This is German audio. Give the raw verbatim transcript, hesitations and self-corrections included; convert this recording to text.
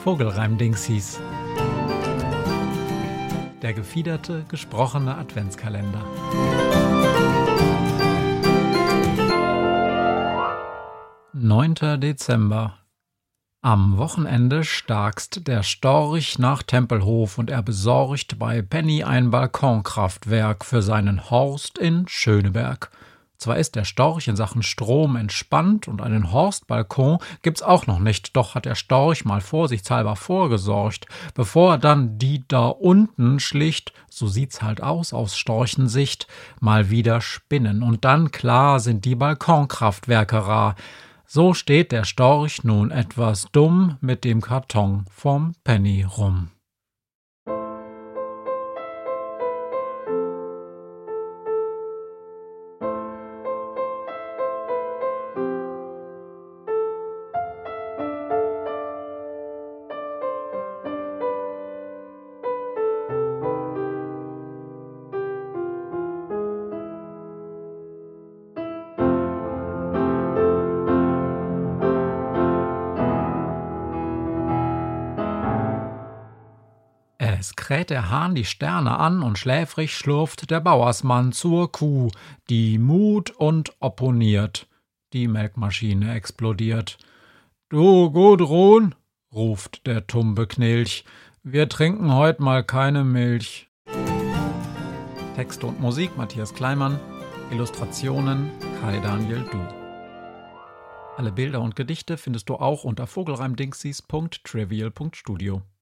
Vogelreim-Dingsies. Der gefiederte, gesprochene Adventskalender. neunter Dezember. Am Wochenende starkst der Storch nach Tempelhof und er besorgt bei Penny ein Balkonkraftwerk für seinen Horst in Schöneberg. Zwar ist der Storch in Sachen Strom entspannt und einen Horstbalkon gibt's auch noch nicht, doch hat der Storch mal vorsichtshalber vorgesorgt, bevor er dann die da unten schlicht, so sieht's halt aus aus Storchensicht, mal wieder spinnen. Und dann, klar, sind die Balkonkraftwerke rar. So steht der Storch nun etwas dumm mit dem Karton vom Penny rum. Es kräht der Hahn die Sterne an und schläfrig schlurft der Bauersmann zur Kuh, die mut und opponiert. Die Melkmaschine explodiert. »Du Gudrun«, ruft der tumbe Knilch, »wir trinken heut mal keine Milch.« Text und Musik Matthias Kleimann, Illustrationen Kai Daniel Du. Alle Bilder und Gedichte findest du auch unter vogelreimdingsies punkt trivial punkt studio.